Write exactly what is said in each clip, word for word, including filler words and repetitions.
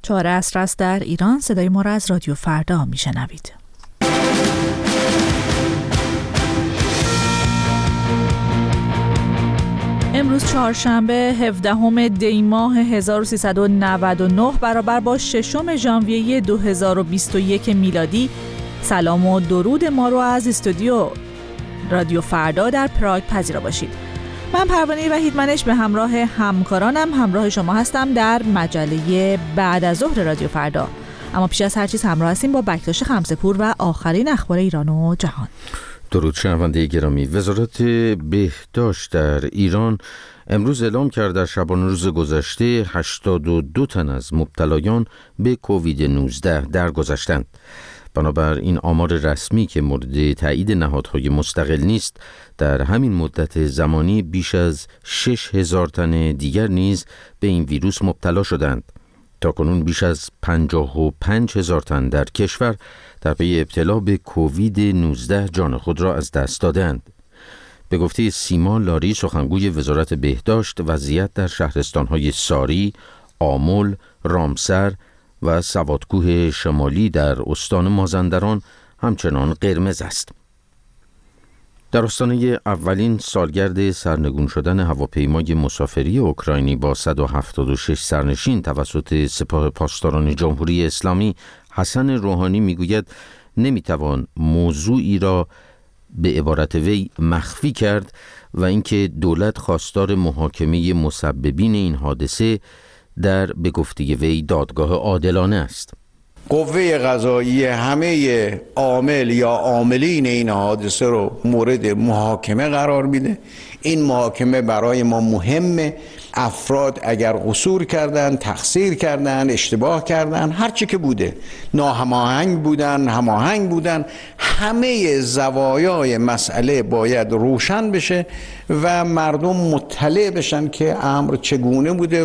چهار عصر است در ایران. صدای ما را از رادیو فردا میشنوید. امروز چهارشنبه هفدهم دی ماه هزار و سیصد و نود و نه برابر با ششم ژانویه دو هزار و بیست و یک میلادی. سلام و درود ما رو از استودیو رادیو فردا در پراگ پذیرا باشید. من پروانه وحیدمنش به همراه همکارانم همراه شما هستم در مجله بعد از ظهر رادیو فردا. اما پیش از هر چیز همراه هستیم با بکتاش خمسه‌پور و آخرین اخبار ایران و جهان. درود شنونده گرامی. وزارت بهداشت در ایران امروز اعلام کرد در شبانه روز گذشته هشتاد و دو تن از مبتلایان به کووید نوزده درگذشتند. بنابر این آمار رسمی که مورد تایید نهادهای مستقل نیست، در همین مدت زمانی بیش از شش هزار تن دیگر نیز به این ویروس مبتلا شدند. تاکنون بیش از پنجاه و پنج هزار تن در کشور در پی ابتلا به کووید نوزده جان خود را از دست دادند. به گفته سیما لاری سخنگوی وزارت بهداشت، وضعیت در شهرستان‌های ساری، آمل، رامسر و سوادکوه شمالی در استان مازندران همچنان قرمز است. در آستانه اولین سالگرد سرنگون شدن هواپیمای مسافری اوکراینی با صد و هفتاد و شش سرنشین توسط سپاه پاسداران جمهوری اسلامی، حسن روحانی میگوید نمیتوان موضوعی را به عبارت وی مخفی کرد و اینکه دولت خواستار محاکمه مسببین این حادثه در به گفته وی دادگاه عادلانه است. قوه قضاییه همه عامل یا عاملین این حادثه رو مورد محاکمه قرار میده. این محاکمه برای ما مهمه. افراد اگر قصور کردن، تقصیر کردن، اشتباه کردن، هر چی که بوده، ناهماهنگ بودن، هماهنگ بودن، همه زوایای مسئله باید روشن بشه و مردم مطلع بشن که امر چگونه بوده.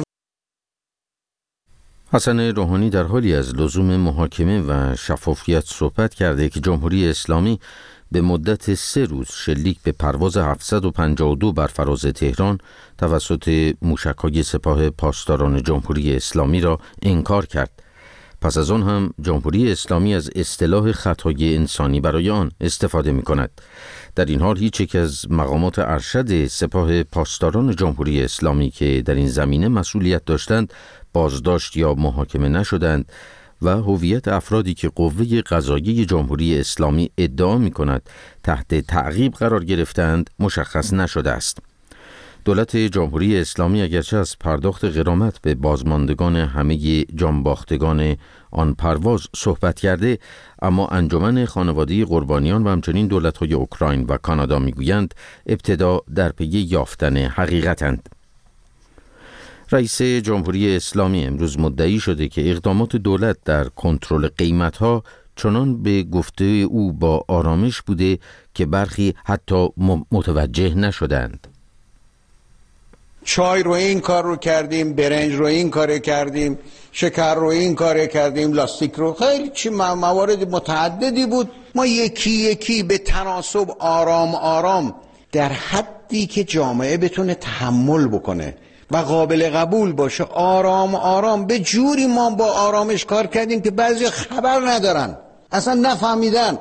حسن روحانی در حالی از لزوم محاکمه و شفافیت صحبت کرده که جمهوری اسلامی به مدت سه روز شلیک به پرواز هفتصد و پنجاه و دو بر فراز تهران توسط موشک‌های سپاه پاسداران جمهوری اسلامی را انکار کرد. پس از آن هم جمهوری اسلامی از اصطلاح خطای انسانی برای آن استفاده می کند. در این حال هیچ یک از مقامات ارشد سپاه پاسداران جمهوری اسلامی که در این زمینه مسئولیت داشتند بازداشت یا محاکمه نشدند و هویت افرادی که قوه قضاییه جمهوری اسلامی ادعا می کند تحت تعقیب قرار گرفتند مشخص نشده است. دولت جمهوری اسلامی اگرچه از پرداخت غرامت به بازماندگان همه جانباختگان آن پرواز صحبت کرده، اما انجمن خانواده قربانیان و همچنین دولت‌های اوکراین و کانادا می‌گویند ابتدا در پی یافتن حقیقتند. رئیس جمهوری اسلامی امروز مدعی شده که اقدامات دولت در کنترل قیمت‌ها چنان به گفته او با آرامش بوده که برخی حتی متوجه نشدند. چای رو این کار رو کردیم، برنج رو این کار کردیم، شکر رو این کار کردیم، لاستیک رو، خیلی چی موارد متعددی بود. ما یکی یکی به تناسب آرام آرام در حدی که جامعه بتونه تحمل بکنه و قابل قبول باشه آرام آرام به جوری ما با آرامش کار کردیم که بعضی خبر ندارن، اصلا نفهمیدن.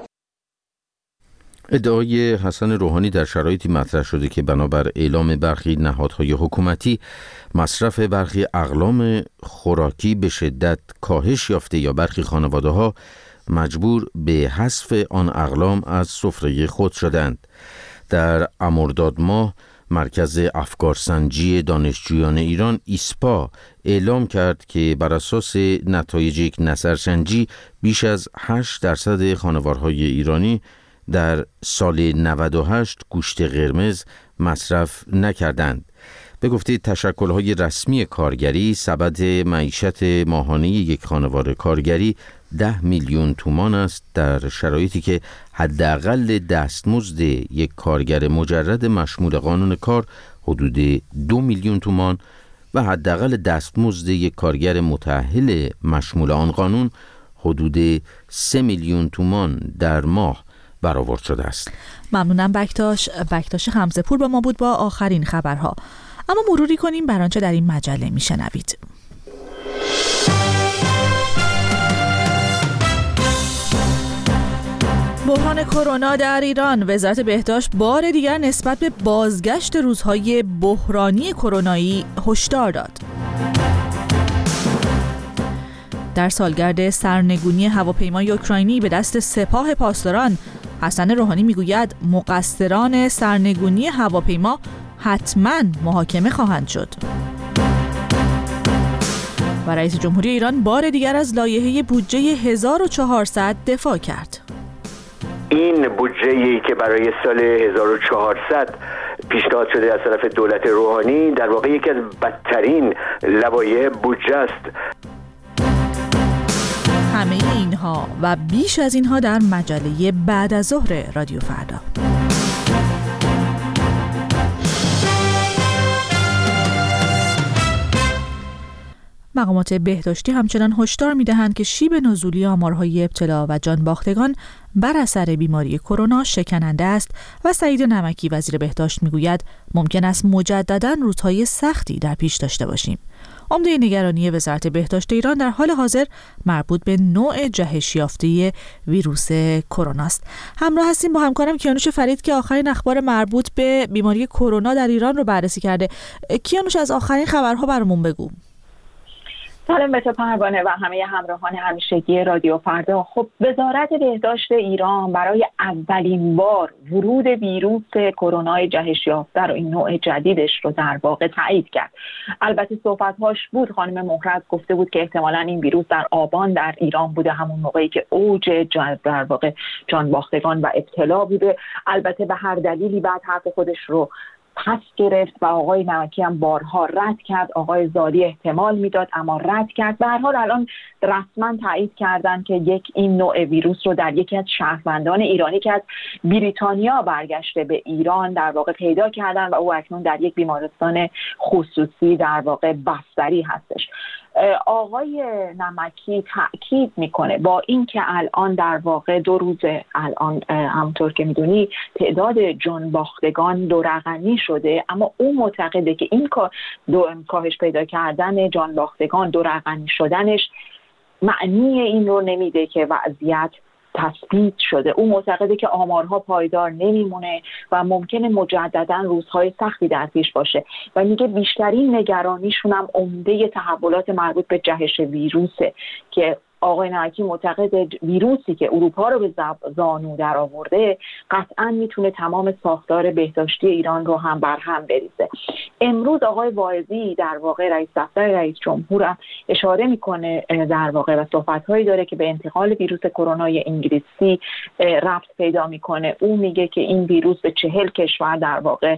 ادعای حسن روحانی در شرایطی مطرح شده که بنابر اعلام برخی نهادهای حکومتی مصرف برخی اقلام خوراکی به شدت کاهش یافته یا برخی خانواده‌ها مجبور به حذف آن اقلام از سفره خود شدند. در مرداد ماه مرکز افکارسنجی دانشجویان ایران ایسپا اعلام کرد که بر اساس نتایج یک نظرسنجی بیش از هشت درصد خانوارهای ایرانی در سال نود و هشت گوشت قرمز مصرف نکردند. به گفته تشکل‌های رسمی کارگری، سبد معیشت ماهانه یک خانوار کارگری ده میلیون تومان است، در شرایطی که حداقل دستمزد یک کارگر مجرد مشمول قانون کار حدود دو میلیون تومان و حداقل دستمزد یک کارگر متأهل مشمول آن قانون حدود سه میلیون تومان در ماه برآورد شده است. ممنونم بکتاش. بکتاش خمسه‌پور با ما بود با آخرین خبرها. اما مروری کنیم بر آنچه در این مجله میشنوید. بحران کرونا در ایران، وزارت بهداشت بار دیگر نسبت به بازگشت روزهای بحرانی کرونایی هشدار داد. در سالگرد سرنگونی هواپیمای اوکراینی به دست سپاه پاسداران، حسن روحانی میگوید مقصران سرنگونی هواپیما حتما محاکمه خواهند شد. و رئیس جمهوری ایران بار دیگر از لایحه بودجه هزار و چهارصد دفاع کرد. این بودجه‌ای که برای سال هزار و چهارصد پیشنهاد شده از طرف دولت روحانی در واقع یکی از بدترین لوایح بودجه است. همه اینها و بیش از اینها در مجله بعد از ظهر رادیو فردا. مقامات بهداشتی همچنان هشدار می‌دهند که شیب نزولی آمارهای ابتلا و جانباختگان بر اثر بیماری کرونا شکننده است و سعید نمکی وزیر بهداشت میگوید ممکن است مجدداً روزهای سختی در پیش داشته باشیم. عمده نگرانی وزارت بهداشت ایران در حال حاضر مربوط به نوع جهش یافته ویروس کرونا است. همراه هستیم با همکارم کیانوش فرید که آخرین اخبار مربوط به بیماری کرونا در ایران رو بررسی کرده. کیانوش، از آخرین خبرها برامون بگو. سلام به تو پروانه و همه همراهان همیشگی رادیو فردا. خب وزارت بهداشت ایران برای اولین بار ورود ویروس کرونا جهش یافته رو، این نوع جدیدش رو در واقع تایید کرد. البته صحبت‌هاش بود، خانم مهرز گفته بود که احتمالاً این ویروس در آبان در ایران بوده، همون موقعی که اوج در واقع جانباختگان و ابتلا بوده. البته به هر دلیلی بعد حرف خودش رو پس گرفت و آقای نمکی هم بارها رد کرد. آقای زالی احتمال میداد اما رد کرد. به هر حال الان رسما تایید کردن که یک این نوع ویروس رو در یکی از شهروندان ایرانی که از بریتانیا برگشته به ایران در واقع پیدا کردن و او اکنون در یک بیمارستان خصوصی در واقع بستری هستش. آقای نمکی تأکید میکنه با اینکه الان در واقع دو روز الان همونطور که میدونی تعداد جانباختگان دو رقمی شده، اما او معتقده که این کاهش پیدا کردن جانباختگان دو رقمی شدنش معنی این رو نمیده که وضعیت تثبیت شده. او معتقده که آمارها پایدار نمیمونه و ممکنه مجددا روزهای سختی در پیش باشه و میگه بیشترین نگرانیشون هم عمده تحولات مربوط به جهش ویروسه که آقای نمکی معتقد ویروسی که اروپا رو به زانو در آورده قطعا میتونه تمام ساختار بهداشتی ایران رو هم برهم بریزه. امروز آقای واعظی در واقع رئیس دفتر رئیس جمهور هم اشاره میکنه در واقع و صحبت‌هایی داره که به انتقال ویروس کرونا انگلیسی ربط پیدا میکنه. او میگه که این ویروس به چهل کشور در واقع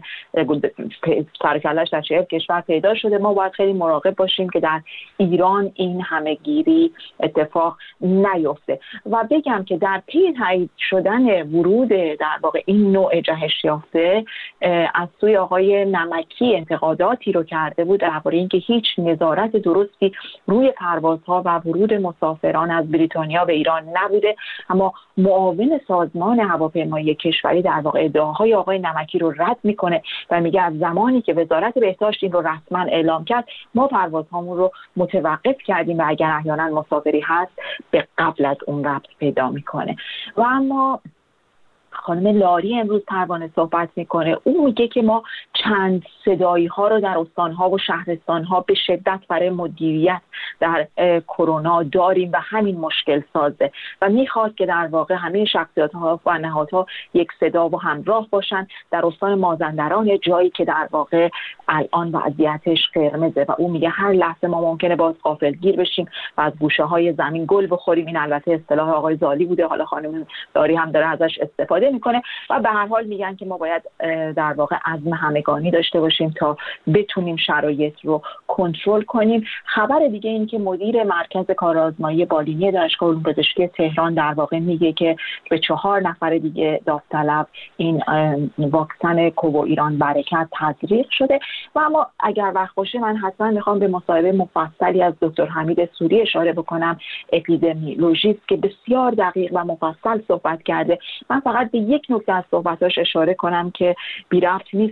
سرکلش در چهل کشور پیدا شده. ما باید خیلی مراقب باشیم که در ایران این همه‌گیری اتفاق نیفته. و بگم که در پی تایید شدن ورود در واقع این نوع جهش یافته از سوی آقای نمکی انتقاداتی رو کرده بود درباره اینکه هیچ نظارت درستی روی پروازها و ورود مسافران از بریتانیا به ایران نبوده. اما معاون سازمان هواپیمایی کشوری در واقع ادعاهای آقای نمکی رو رد میکنه و میگه از زمانی که وزارت بهداشت این رو رسما اعلام کرد ما پروازهامون رو متوقف کردیم و اگر احیانا مسافری هست به قبل از اون ربط پیدا میکنه. و اما خانم لاری امروز پروانه صحبت میکنه. او میگه که ما چند صدایی ها رو در استانها و شهرستان ها به شدت برای مدیریت در کرونا داریم و همین مشکل سازه و میخواد که در واقع همه شخصیت ها و نهادها یک صدا و همراه باشن. در استان مازندران جایی که در واقع الان وضعیتش قرمزه و او میگه هر لحظه ما ممکنه باز غافلگیر بشیم و از گوشه های زمین گل بخوریم. این البته اصطلاح آقای زالی بوده، حالا خانم لاری هم داره ازش استفاده میکنه و به هر حال میگن که ما باید در واقع عزم همگانی داشته باشیم تا بتونیم شرایط رو کنترل کنیم. خبر دیگه این که مدیر مرکز کارآزمایی بالینی دانشگاه علوم پزشکی تهران در واقع میگه که به چهار نفر دیگه داوطلب این واکسن کوو ایران برکت تزریق شده. و اما اگر وقت باشه من حتما میخوام به مصاحبه مفصلی از دکتر حمید سوری اشاره بکنم، اپیدمیولوژیست که بسیار دقیق و مفصل صحبت کرده. من فقط به یک نکته از صحبتاش اشاره کنم که بی ربط نیست به صحبت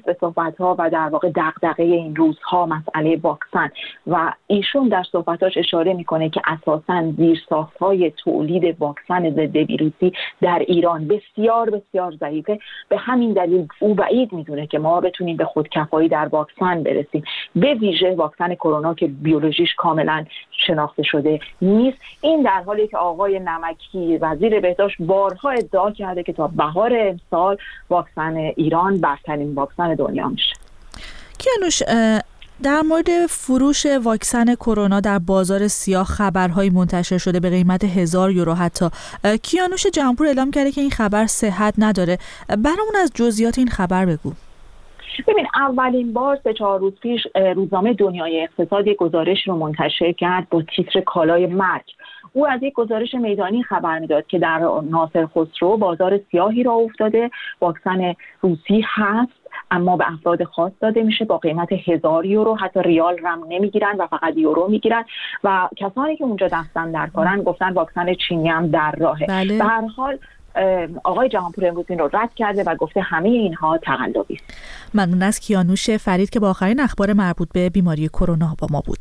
صحبت‌ها و در واقع دغدغه این روزها مسئله واکسن و ایشون در صحبتاش اشاره میکنه که اساساً زیرساخت‌های تولید واکسن ضد ویروسی در ایران بسیار بسیار ضعیفه. به همین دلیل او بعید میدونه که ما بتونیم به خودکفایی در واکسن برسیم، به ویژه واکسن کرونا که بیولوژیش کاملا شناخته شده نیست. این در حالی که آقای نمکی وزیر بهداشت بارها ادعا کرده که تا بهار امسال واکسن ایران برترین واکسن دنیا میشه. کیانوش، در مورد فروش واکسن کرونا در بازار سیاه خبرهایی منتشر شده به قیمت هزار یورو حتی. کیانوش جمپور اعلام کرده که این خبر صحت نداره. برامون از جزئیات این خبر بگو. ببین، اولین بار سه چهار روز پیش روزنامه دنیای اقتصاد یک گزارش رو منتشر کرد با تیتر کالای مرگ. او از یک گزارش میدانی خبر میداد که در ناصر خسرو بازار سیاهی را افتاده، واکسن روسی هست اما به افراد خاص داده میشه با قیمت هزار یورو، حتی ریال رم نمیگیرن و فقط یورو میگیرن و کسانی که اونجا دستن در کارن گفتن واکسن چینی هم در راهه. بله. به هر حال آقای جهانپور امروز این رو رد کرده و گفته همه اینها تقلبی است. ممنون از کیانوش فرید که با آخرین اخبار مربوط به بیماری کرونا با ما بود.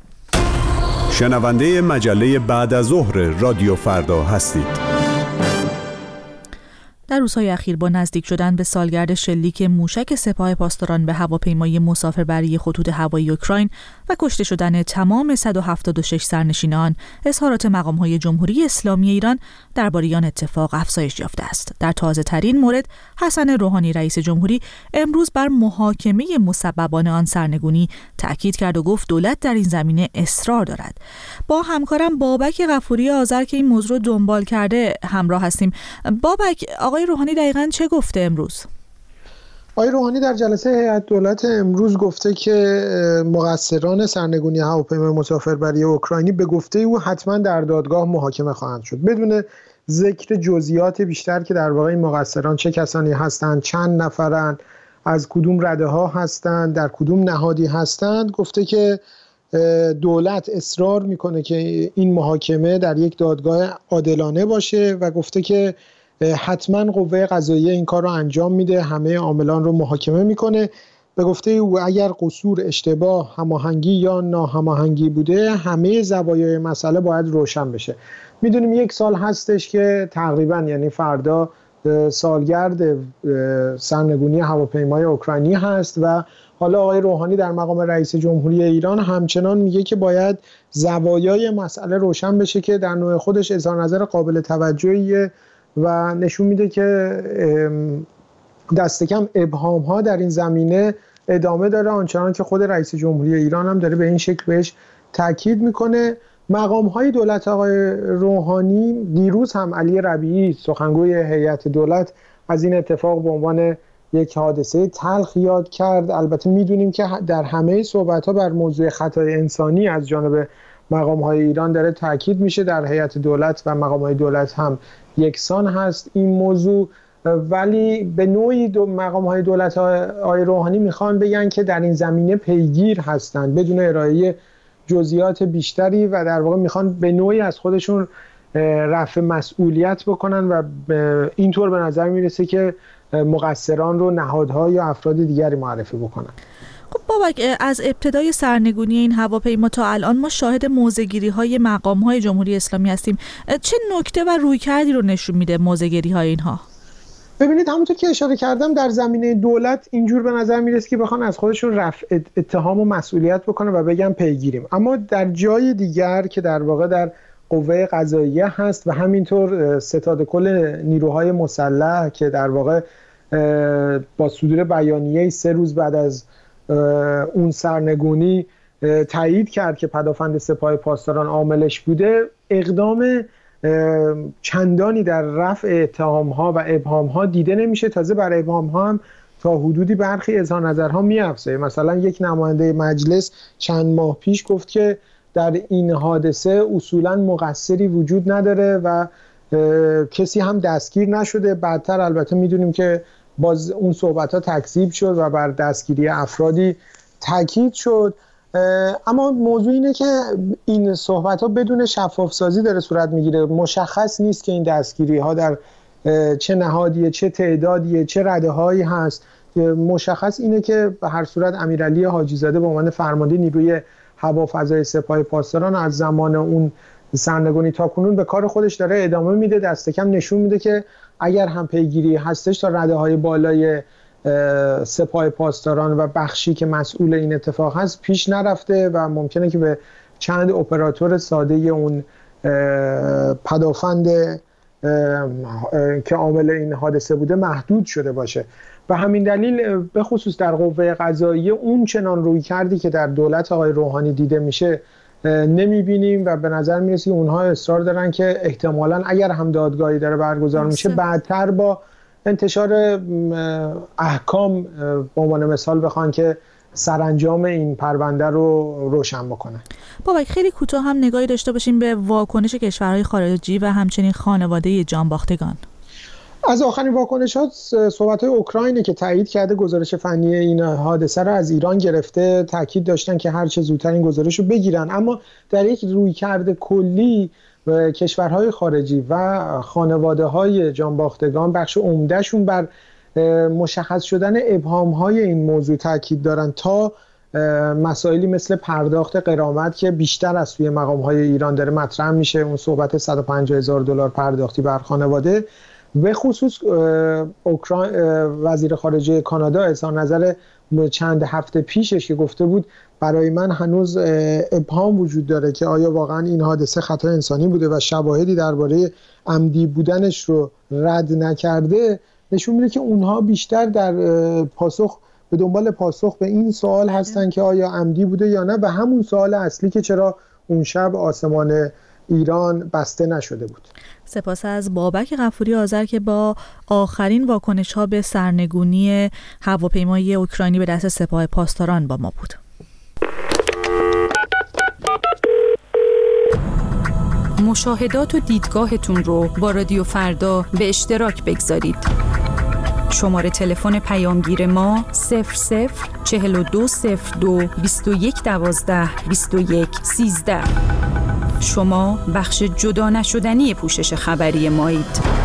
شنونده مجله بعد از ظهر رادیو فردا هستید. در روزهای اخیر با نزدیک شدن به سالگرد شلیک موشک سپاه پاسداران به هواپیمای مسافربری خطوط هوایی اوکراین و کشته شدن تمام صد و هفتاد و شش سرنشین آن، اظهارات مقام‌های جمهوری اسلامی ایران درباره آن اتفاق افزایش یافته است. در تازه ترین مورد، حسن روحانی رئیس جمهوری امروز بر محاکمه مسببان آن سرنگونی تاکید کرد و گفت دولت در این زمینه اصرار دارد. با همکارم بابک غفوری آذر که این موضوع رو دنبال کرده همراه هستیم. بابک، آقای روحانی دقیقاً چه گفته امروز؟ آقای روحانی در جلسه هیئت دولت امروز گفته که مقصران سرنگونی هواپیمای مسافربری اوکراینی به گفته او حتما در دادگاه محاکمه خواهند شد، بدون ذکر جزئیات بیشتر که در واقع این مقصران چه کسانی هستند، چند نفرند، از کدوم رده ها هستند، در کدوم نهادی هستند. گفته که دولت اصرار میکنه که این محاکمه در یک دادگاه عادلانه باشه و گفته که حتما قوه قضاییه این کار رو انجام میده، همه عاملان رو محاکمه میکنه. به گفته او اگر قصور، اشتباه، هماهنگی یا ناهماهنگی بوده، همه زوایای مسئله باید روشن بشه. میدونیم یک سال هستش که تقریبا یعنی فردا سالگرد سرنگونی هواپیمای اوکراینی هست و حالا آقای روحانی در مقام رئیس جمهوری ایران همچنان میگه که باید زوایای مسئله روشن بشه که در نوع خودش اظهار نظر قابل توجهیه و نشون میده که دست کم ابهام ها در این زمینه ادامه داره، آنچنان که خود رئیس جمهوری ایران هم داره به این شکل بهش تاکید میکنه. مقام های دولت آقای روحانی دیروز هم علی ربیعی سخنگوی هیئت دولت از این اتفاق به عنوان یک حادثه تلخ یاد کرد. البته میدونیم که در همه صحبت ها بر موضوع خطای انسانی از جانب مقام های ایران داره تاکید میشه، در هیئت دولت و مقام های دولت هم یکسان هست این موضوع، ولی به نوعی دو مقام های دولت آقای روحانی میخوان بگن که در این زمینه پیگیر هستند بدون ارائه جزئیات بیشتری و در واقع میخوان به نوعی از خودشون رفع مسئولیت بکنن و اینطور به نظر میرسه که مقصران رو نهادها یا افراد دیگری معرفی بکنن. خب بابک، از ابتدای سرنگونی این هواپیما تا الان ما شاهد موضع‌گیری‌های مقام‌های جمهوری اسلامی هستیم. چه نکته و رویکردی رو نشون میده موضع‌گیری‌های اینها؟ ببینید، همونطور که اشاره کردم در زمینه دولت اینجور به نظر میرسه که بخوان از خودشون رفع اتهام و مسئولیت بکنن و بگن پیگیریم، اما در جای دیگر که در واقع در قوه قضاییه هست و همینطور ستاد کل نیروهای مسلح که در واقع با صدور بیانیه سه روز بعد از اون سرنگونی تایید کرد که پدافند سپاه پاسداران عاملش بوده، اقدام چندانی در رفع اتهام‌ها و ابهام‌ها دیده نمیشه. تازه بر ابهام‌ها هم تا حدودی برخی اظهار نظرها می‌افزایه. مثلا یک نماینده مجلس چند ماه پیش گفت که در این حادثه اصولاً مقصری وجود نداره و کسی هم دستگیر نشده. بعدتر البته میدونیم که باز اون صحبت‌ها تکذیب شد و بر دستگیری افرادی تاکید شد. اما موضوع اینه که این صحبت‌ها بدون شفاف سازی داره صورت میگیره. مشخص نیست که این دستگیری‌ها در چه نهادیه، چه تعدادیه، چه رده‌هایی هست. مشخص اینه که به هر صورت امیرعلی حاجی زاده به عنوان فرمانده نیروی هوافضای سپاه پاسداران از زمان اون سرنگونی تا کنون به کار خودش داره ادامه میده. دست کم نشون میده که اگر هم پیگیری هستش تا رده های بالای سپاه پاسداران و بخشی که مسئول این اتفاق هست پیش نرفته و ممکنه که به چند اپراتور ساده اون پدافند که عامل این حادثه بوده محدود شده باشه. و همین دلیل به خصوص در قوه قضاییه اون چنان روی کردی که در دولت آقای روحانی دیده میشه نمیبینیم و به نظر میرسه که اونها اصرار دارن که احتمالاً اگر هم دادگاهی داره برگزار میشه بعدتر با انتشار احکام به عنوان مثال بخوان که سرانجام این پرونده رو روشن بکنه. بابک خیلی کوتاه هم نگاهی داشته باشیم به واکنش کشورهای خارجی و همچنین خانواده جانباختگان. از آخرین واکنشات صحبت‌های اوکراینی که تایید کرده گزارش فنی این حادثه رو از ایران گرفته، تاکید داشتن که هر چه زودتر این گزارش رو بگیرن، اما در یک رویکرد کلی کشورهای خارجی و خانواده‌های جانباختگان بخش عمده‌شون بر مشخص شدن ابهام‌های این موضوع تاکید دارن تا مسائلی مثل پرداخت غرامت که بیشتر از سوی مقام‌های ایران داره مطرح میشه، اون صحبت صد و پنجاه هزار دلار پرداختی بر خانواده. به خصوص اوکراین وزیر خارجه کانادا اظهار نظر چند هفته پیشش که گفته بود برای من هنوز ابهام وجود داره که آیا واقعا این حادثه خطا انسانی بوده و شواهدی درباره عمدی بودنش رو رد نکرده، نشون میده که اونها بیشتر در پاسخ به دنبال پاسخ به این سوال هستن که آیا عمدی بوده یا نه، و همون سوال اصلی که چرا اون شب آسمان ایران بسته نشده بود. سپاس از بابک غفوری آذر که با آخرین واکنش‌ها به سرنگونی هواپیمای اوکراینی به دست سپاه پاسداران با ما بود. مشاهدات و دیدگاهتون رو با رادیو فردا به اشتراک بگذارید. شماره تلفن پیامگیر ما صفر صفر چهل و دو صفر دو بیست و یک دوازده بیست و یک سیزده. شما بخش جدا نشدنی پوشش خبری مایید.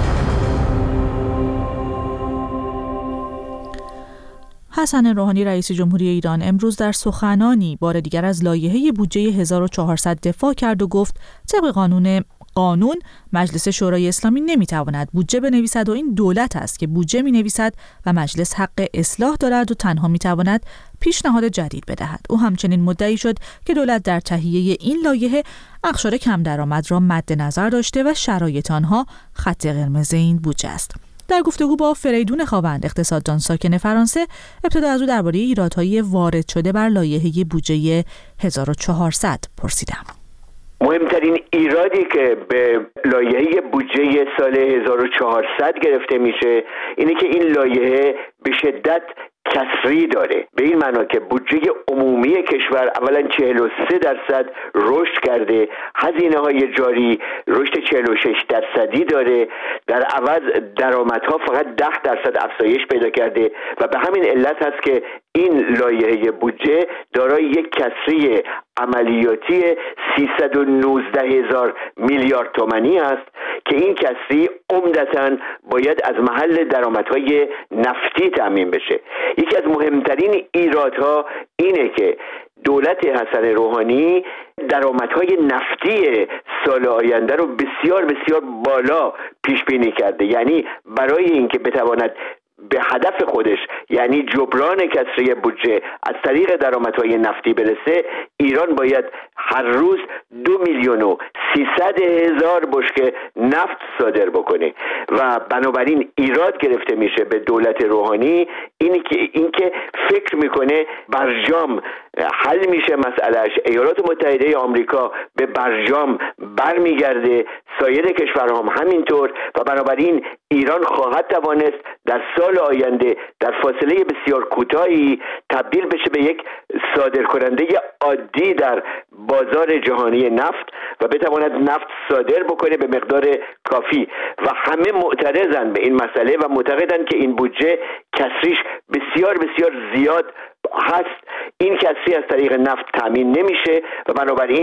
حسن روحانی رئیس جمهوری ایران امروز در سخنانی بار دیگر از لایحه بودجه هزار و چهارصد دفاع کرد و گفت طبق قانون قانون مجلس شورای اسلامی نمیتواند بودجه بنویسد و این دولت است که بودجه مینویسد و مجلس حق اصلاح دارد و تنها میتواند پیشنهاد جدید بدهد. او همچنین مدعی شد که دولت در تهیه این لایحه اقشار کم درآمد را مد نظر داشته و شرایط آنها خط قرمز این بودجه است. در گفتگو با فریدون خاوند اقتصاددان ساکن فرانسه، ابتدا از او درباره ایرادهای وارد شده بر لایحه بودجه هزار و چهارصد پرسیدم. مهمترین ایرادی که به لایحه بودجه سال هزار و چهارصد گرفته میشه اینه که این لایحه به شدت کسری داره، به این معنا که بودجه عمومی کشور اولا چهل و سه درصد رشد کرده، هزینه های جاری رشد چهل و شش درصدی داره، در عوض درآمدها فقط ده درصد افزایش پیدا کرده و به همین علت هست که این لایحه بودجه دارای یک کسری عملیاتی سیصد و نوزده هزار میلیارد تومانی است که این کسری عمدتاً باید از محل درآمدهای نفتی تامین بشه. یکی از مهمترین ایرادها اینه که دولت حسن روحانی درآمدهای نفتی سال آینده رو بسیار بسیار بالا پیش بینی کرده، یعنی برای اینکه بتواند به هدف خودش یعنی جبران کسری بودجه از طریق درآمدهای نفتی برسه، ایران باید هر روز دو میلیون و سیصد هزار بشکه نفت صادر بکنه و بنابراین ایراد گرفته میشه به دولت روحانی اینی که اینکه فکر میکنه برجام حل میشه مسئلهش، ایالات متحده آمریکا به برجام برمیگرده، سایر کشورها هم همینطور و بنابراین ایران خواهد توانست در سال آینده در فاصله بسیار کوتاهی تبدیل بشه به یک صادرکننده عادی در بازار جهانی نفت و بتواند نفت صادر بکنه به مقدار کافی و همه معترضن به این مسئله و معتقدن که این بودجه کسریش بسیار بسیار زیاد هست. این کسری از طریق نفت تامین نمیشه و بنابراین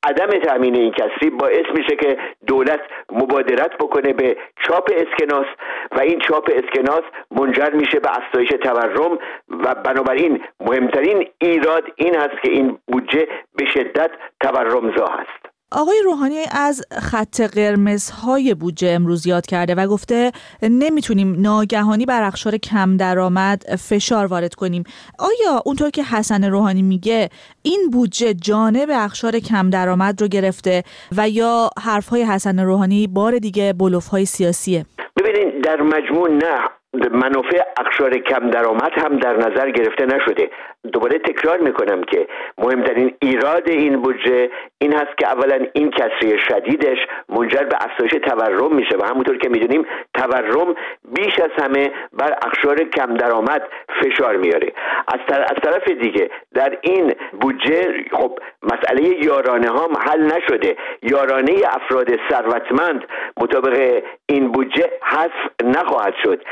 عدم تامین این کسری باعث میشه که دولت مبادرت بکنه به چاپ اسکناس و این چاپ اسکناس منجر میشه به افزایش تورم و بنابراین مهمترین ایراد این هست که این بودجه به شدت تورمزا هست. آقای روحانی از خط قرمزهای بودجه امروز یاد کرده و گفته نمیتونیم ناگهانی بر اقشار کم درآمد فشار وارد کنیم. آیا اونطور که حسن روحانی میگه این بودجه جانب اقشار کم درآمد رو گرفته و یا حرفهای حسن روحانی بار دیگه بلوف‌های سیاسیه؟ ببینید در مجموع نه، منافع اقشار کم درآمد هم در نظر گرفته نشده. دوباره تکرار میکنم که مهمترین ایراد این بودجه این هست که اولا این کسری شدیدش منجر به افزایش تورم میشه و همونطور که میدونیم تورم بیش از همه بر اقشار کم درآمد فشار میاره. از, طرف از طرف دیگه در این بودجه خب مسئله یارانه ها حل نشده. یارانه افراد ثروتمند مطابق این بودجه حذف نخواهد شد.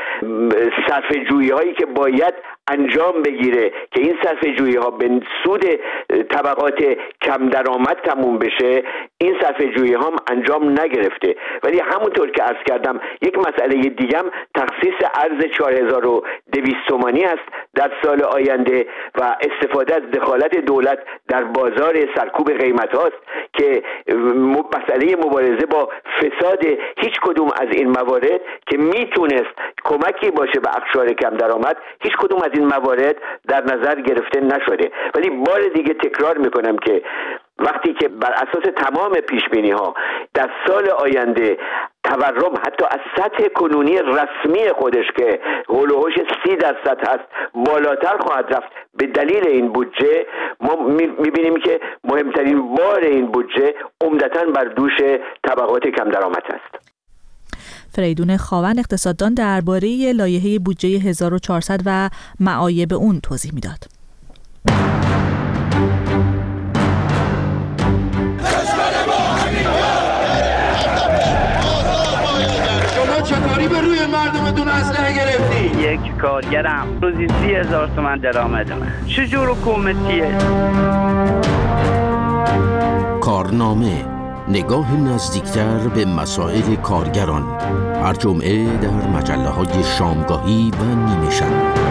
صرفه جویی هایی که باید انجام بگیره که این صرفه جویی ها به سود طبقات کم درآمد تموم بشه، این صرفه جویی ها انجام نگرفته. ولی همونطور که عرض کردم یک مسئله دیگه هم تخصیص ارز چهار هزار و دویست تومانی است در سال آینده و استفاده از دخالت دولت در بازار سرکوب قیمت هاست که مسئله مبارزه با فساد هیچ کدوم از این موارد که میتونست کمکی باشه به اقشار کم درآمد، هیچ کدوم از این موارد در نظر گرفته نشده. ولی بار دیگه تکرار میکنم که وقتی که بر اساس تمام پیشبینی ها در سال آینده تورم حتی از سطح کنونی رسمی خودش که هولوهوش سی درصد هست بالاتر خواهد رفت به دلیل این بودجه، ما میبینیم که مهمترین بار این بودجه عمدتاً بر دوش طبقات کم درآمد است. فریدون خاوند اقتصاددان درباره لایحه بودجه هزار و چهارصد و معایب اون توضیح میداد. شما چطوری به روی مردمتون اسلحه گرفتی؟ یک کارگرم روزی سی هزار تومان درآمد من. چجور حکومتیه؟ کارنامه، نگاه نزدیکتر به مسائل کارگران، هر جمعه در مجله های شامگاهی و نیمه شب.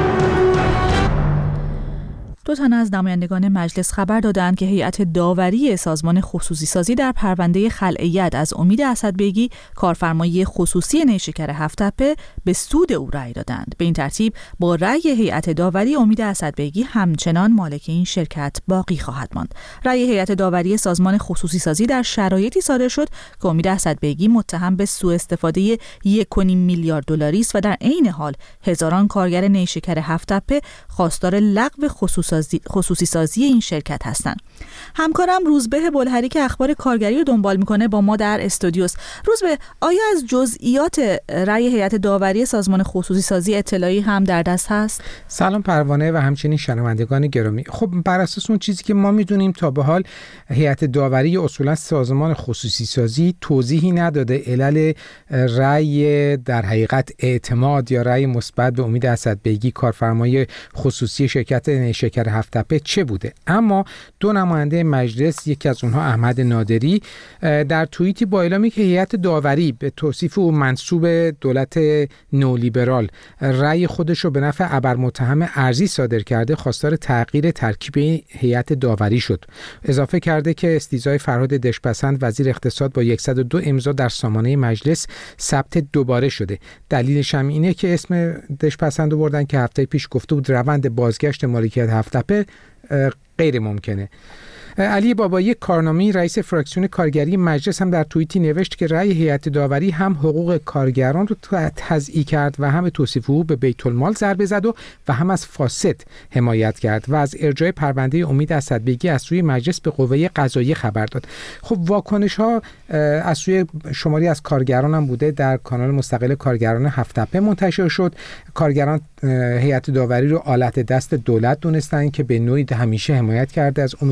دو تن از نمایندگان مجلس خبر دادند که هیئت داوری سازمان خصوصی سازی در پرونده خلع ید از امید اسدبیگی کارفرمایی خصوصی نیشکر هفت‌تپه به سود او رأی دادند. به این ترتیب با رأی هیئت داوری امید اسدبیگی همچنان مالک این شرکت باقی خواهد ماند. رأی هیئت داوری سازمان خصوصی سازی در شرایطی صادر شد که امید اسدبیگی متهم به سوء استفاده یک و نیم میلیارد دلاری است و در عین حال هزاران کارگر نیشکر هفت‌تپه خواستار لغو خصوصی خصوصی سازی این شرکت هستند. همکارم روزبه بلهری که اخبار کارگری رو دنبال میکنه با ما در استودیوس. روزبه، آیا از جزئیات رأی هیئت داوری سازمان خصوصی سازی اطلاعی هم در دست هست؟ سلام پروانه و همچنین شنوندگان گرامی. خب بر اساس اون چیزی که ما میدونیم تا به حال هیئت داوری اصولا سازمان خصوصی سازی توضیحی نداده علل رأی در حقیقت اعتماد یا رأی مثبت به امید اسدبیگی کارفرمای خصوصی شرکت نیشکر هفت‌تپه چه بوده. اما دو نماینده مجلس، یکی از اونها احمد نادری، در توییتی با اعلامی که هیئت داوری به توصیف او منسوب دولت نولیبرال رأی خودش رو به نفع ابرمتهم ارضی صادر کرده، خواستار تغییر ترکیب هیئت داوری شد. اضافه کرده که استیضای فرهاد دشپسند وزیر اقتصاد با صد و دو امضا در سامانه مجلس ثبت دوباره شده. دلیلش هم اینه که اسم دشپسند رو بردن که هفته پیش گفته بود روند بازگشت مالکیت هفت‌تپه غیر ممکنه. علی بابایی کارنامه‌ای رئیس فراکسیون کارگری مجلس هم در توییتی نوشت که رأی هیئت داوری هم حقوق کارگران رو تضییع کرد و هم توصیف او به بیت المال ضربه زد و و هم از فاسد حمایت کرد و از ارجاع پرونده امید اسدبیگی از سوی مجلس به قوه قضاییه خبر داد. خب واکنش ها از سوی شماری از کارگران هم بوده. در کانال مستقل کارگران هفت‌تپه منتشر شد. کارگران هیئت داوری رو آلت دست دولت دونستن که به نوعی همیشه حمایت کرده از امید اسدبیگی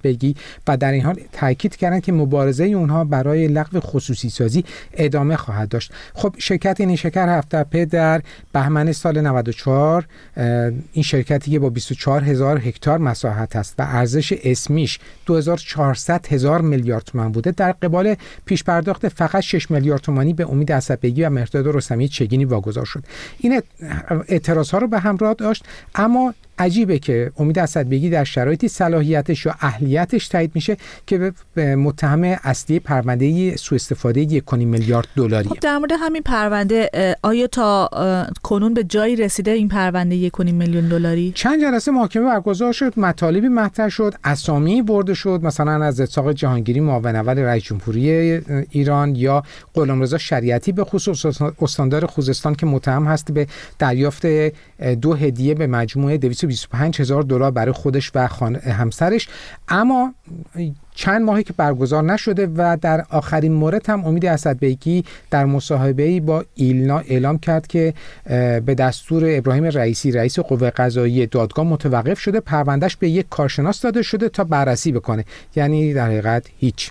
اسدبیگی و در این حال تاکید کردن که مبارزه اونها برای لغو خصوصی سازی ادامه خواهد داشت. خب شرکت نیشکر هفت‌تپه در بهمن سال نود و چهار، این شرکتی که با بیست و چهار هزار هکتار مساحت است و ارزش اسمیش دو هزار و چهارصد هزار میلیارد تومان بوده، در قبال پیش پرداخت فقط شش میلیارد تومانی به امید اسدبیگی و مهرداد رستمی چگینی واگذار شد. این اعتراض‌ها رو به همراه داشت، اما عجیبه که امید اسدبیگی در شرایطی صلاحیتش یا اهلیتش تایید میشه که به متهم اصلی پرونده سوء استفاده یک و نیم میلیارد دلاری. خب در مورد همین پرونده، آیا تا کنون به جایی رسیده این پرونده یک و نیم میلیون دلاری؟ چند جلسه محاکمه برگزار شد، مطالبی مطرح شد، اسامی برده شد، مثلا از اسحاق جهانگیری معاون اول رئیس جمهوری ایران یا غلامرضا شریعتی به خصوص استاندار خوزستان که متهم هست به دریافت دو هدیه به مجموع دویست و بیست و پنج هزار دلار برای خودش و همسرش، اما چند ماهی که برگزار نشده و در آخرین مورد هم امید اسدبیگی در مصاحبه‌ای با ایلنا اعلام کرد که به دستور ابراهیم رئیسی رئیس قوه قضاییه دادگاه متوقف شده، پروندهش به یک کارشناس داده شده تا بررسی بکنه، یعنی در حقیقت هیچ.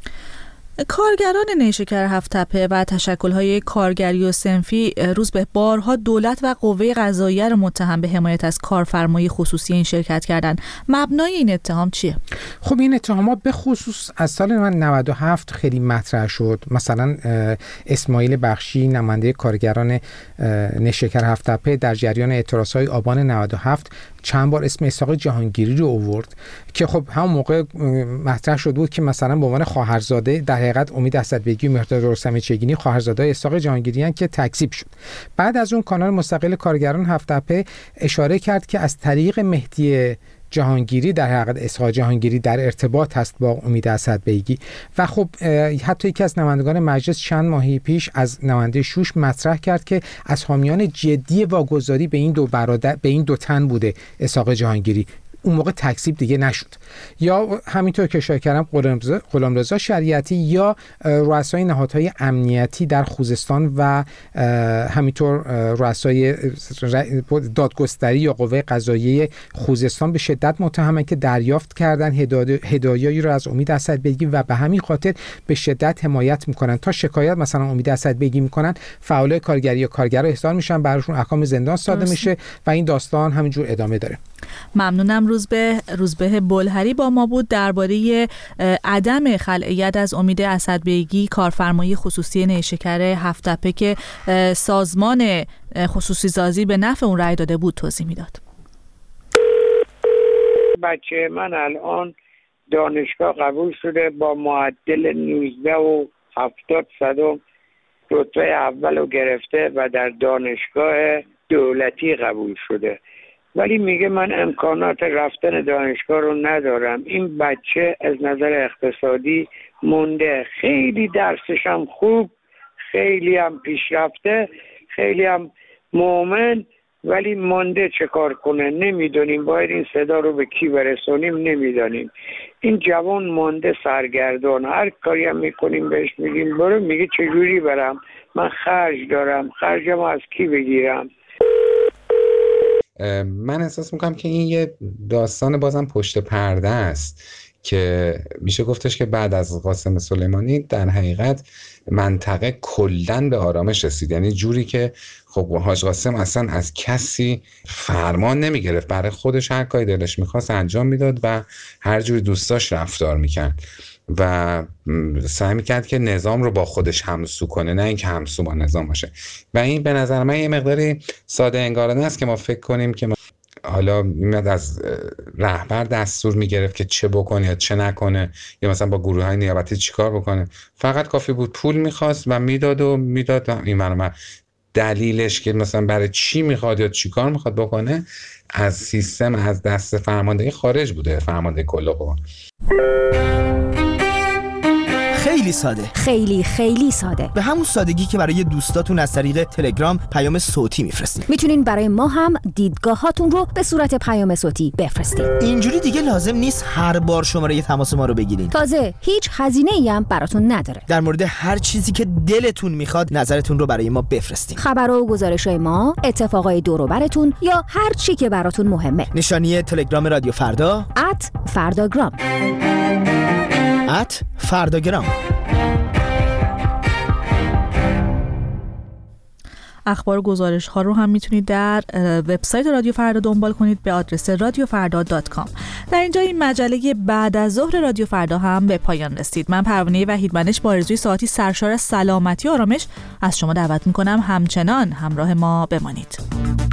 کارگران نیشکر هفت‌تپه و تشکل‌های کارگری و صنفی روز به بارها دولت و قوه قضاییه را متهم به حمایت از کارفرمای خصوصی این شرکت کردند. مبنای این اتهام چیه؟ خب این اتهامات به خصوص از سال نود و هفت خیلی مطرح شد. مثلا اسماعیل بخشی نماینده کارگران نیشکر هفت‌تپه در جریان اعتراض‌های آبان نود و هفت چند بار اسم اسحاق جهانگیری رو آورد که خب همون موقع مطرح شد بود که مثلا به عنوان خواهرزاده در حقیقت امید اسدبیگی و مهرداد رستمی چگینی خواهرزاده اسحاق جهانگیریان که تکذیب شد. بعد از اون کانال مستقل کارگران هفت‌تپه اشاره کرد که از طریق مهدی جهانگیری در حقیقت اسحاق جهانگیری در ارتباط هست با امید اسدبیگی و خب حتی یکی از نمایندگان مجلس چند ماهی پیش از نماینده شوش مطرح کرد که از حامیان جدی واگذاری به این دو برادر به این دو تن بوده اسحاق جهانگیری. اون موقع تکذیب دیگه نشد. یا همینطور که اشاره کردم غلامرضا شریعتی یا رؤسای نهادهای امنیتی در خوزستان و همینطور رؤسای دادگستری یا قوه قضاییه خوزستان به شدت متهمه که دریافت کردن هدایایی رو از امید اسدبیگی و به همین خاطر به شدت حمایت میکنن. تا شکایت مثلا امید اسدبیگی میکنن، فعالای کارگری یا کارگرا احضار میشن، براشون احکام زندان صادر میشه و این داستان همینجور ادامه داره. ممنونم. روزبه روزبه بلهری با ما بود درباره عدم خلعیت از امید اسدبیگی کارفرمای خصوصی نیشکر هفت‌تپه که سازمان خصوصی سازی به نفع اون رأی داده بود توضیح میداد. بچه من الان دانشگاه قبول شده با معدل نوزده و هفتاد صدم رتبه اول رو گرفته و در دانشگاه دولتی قبول شده، ولی میگه من امکانات رفتن دانشگاه رو ندارم. این بچه از نظر اقتصادی مونده، خیلی درسش هم خوب، خیلی هم پیشرفته، خیلی هم مؤمن، ولی مونده چه کار کنه نمیدونیم. باید این صدا رو به کی برسونیم نمیدونیم. این جوان مونده سرگردان، هر کاری هم میکنیم بهش میگیم برو، میگه چجوری برم، من خرج دارم، خرجم از کی بگیرم. من احساس میکنم که این یه داستان بازم پشت پرده است که میشه گفتش که بعد از قاسم سلیمانی در حقیقت منطقه کلاً به آرامش رسید. یعنی جوری که خب حاج قاسم اصلا از کسی فرمان نمیگرفت، برای خودش هر کاری دلش میخواست انجام میداد و هر جوری دوست داشت رفتار میکرد و سعی میکرد که نظام رو با خودش همسو کنه، نه اینکه همسو با نظام باشه. و این به نظر من یه مقداری ساده انگارانه است که ما فکر کنیم که ما حالا میاد از رهبر دستور میگرفت که چه بکنه یا چه نکنه، یا مثلا با گروه های نیابتی چیکار بکنه. فقط کافی بود پول میخواست و میداد و میداد. این منو دلیلش که مثلا برای چی میخواد یا چیکار میخواد بکنه از سیستم، از دست فرماندهی خارج بوده، فرمانده کل قوا. خیلی ساده. خیلی خیلی ساده. به همون سادگی که برای دوستاتون از طریق تلگرام پیام صوتی میفرستید. میتونین برای ما هم دیدگاهاتون رو به صورت پیام صوتی بفرستید. اینجوری دیگه لازم نیست هر بار شماره تماس ما رو بگیرین. تازه هیچ هزینه‌ای هم براتون نداره. در مورد هر چیزی که دلتون میخواد نظرتون رو برای ما بفرستید. خبر و گزارش‌های ما، اتفاقای دور و براتون یا هر چی که براتون مهمه. نشانی تلگرام رادیو فردا ات فرداگرام ات فرداگرام. اخبار و گزارش ها رو هم میتونید در وبسایت رادیو فردا دنبال کنید به آدرس رادیو فردا دات کام. در اینجا این مجله بعد از ظهر رادیو فردا هم به پایان رسید. من پروانه وحیدمنش با آرزوی ساعتی سرشار از سلامتی و آرامش از شما دعوت میکنم همچنان همراه ما بمانید.